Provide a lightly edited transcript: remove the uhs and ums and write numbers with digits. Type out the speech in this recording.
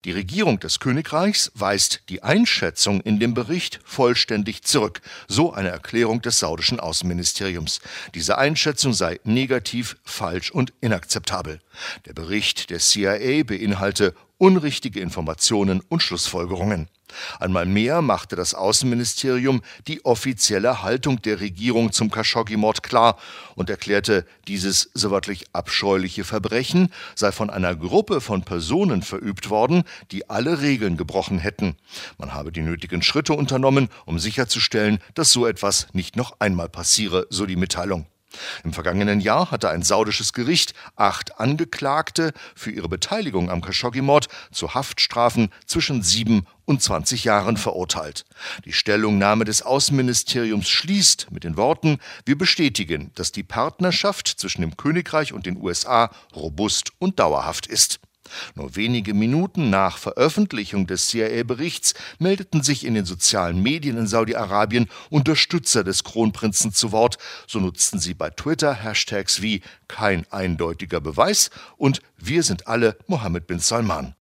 Die Regierung des Königreichs weist die Einschätzung in dem Bericht vollständig zurück, so eine Erklärung des saudischen Außenministeriums. Diese Einschätzung sei negativ, falsch und inakzeptabel. Der Bericht der CIA beinhalte unrichtige Informationen und Schlussfolgerungen. Einmal mehr machte das Außenministerium die offizielle Haltung der Regierung zum Khashoggi-Mord klar und erklärte, dieses so wörtlich abscheuliche Verbrechen sei von einer Gruppe von Personen verübt worden, die alle Regeln gebrochen hätten. Man habe die nötigen Schritte unternommen, um sicherzustellen, dass so etwas nicht noch einmal passiere, so die Mitteilung. Im vergangenen Jahr hatte ein saudisches Gericht 8 Angeklagte für ihre Beteiligung am Khashoggi-Mord zu Haftstrafen zwischen 7 und 20 Jahren verurteilt. Die Stellungnahme des Außenministeriums schließt mit den Worten: Wir bestätigen, dass die Partnerschaft zwischen dem Königreich und den USA robust und dauerhaft ist. Nur wenige Minuten nach Veröffentlichung des CIA-Berichts meldeten sich in den sozialen Medien in Saudi-Arabien Unterstützer des Kronprinzen zu Wort. So nutzten sie bei Twitter Hashtags wie #kein eindeutiger Beweis und Wir sind alle Mohammed bin Salman.